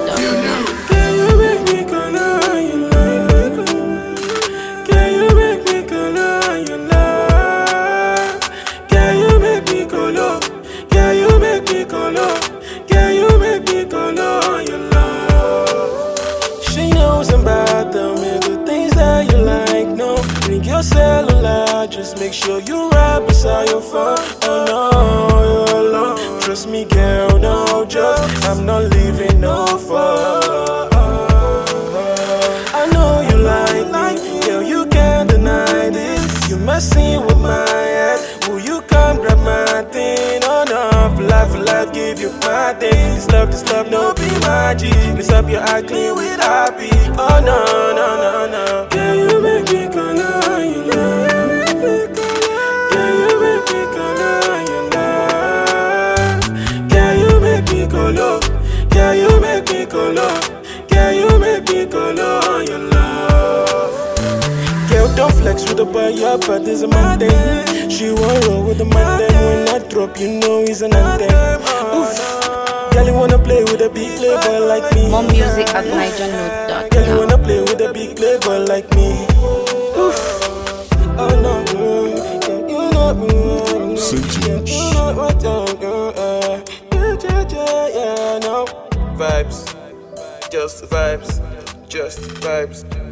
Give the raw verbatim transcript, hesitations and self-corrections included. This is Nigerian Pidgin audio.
dot com. Can you make me color your love? Can you make me color your love? Can you make me color? Can you make me color? Can you make me color your love? She knows about the little things that you like. No, bring your cellular. Just make sure you ride beside your phone. Oh no, you're alone. Trust me, girl, no joke. I'm not leaving no for. I know you like me, girl. You can't deny this. You messing with my head. Will you come grab my thing? Oh no, for life, for life, give you my thing. This love, this love, no be magic. This up your eye clean with happy. Oh no, no, no, no. Can you make me color your love? Can you make me color your love? Can you make me color? Can you make me color? Can you make me color your love? Girl, don't flex with the boy, yeah, but this is my thing. She won't roll with the man, then when I drop, you know he's an anthem. Oof. Girl, you wanna play with a big playboy like me. More music at niger note dot Girl, you com. wanna play with a big playboy like me. Oof. Oh no, mm, you know, mm, Sentence. you know what I'm doing. uh, Yeah, yeah, yeah, yeah, no. Vibes, just vibes, just vibes.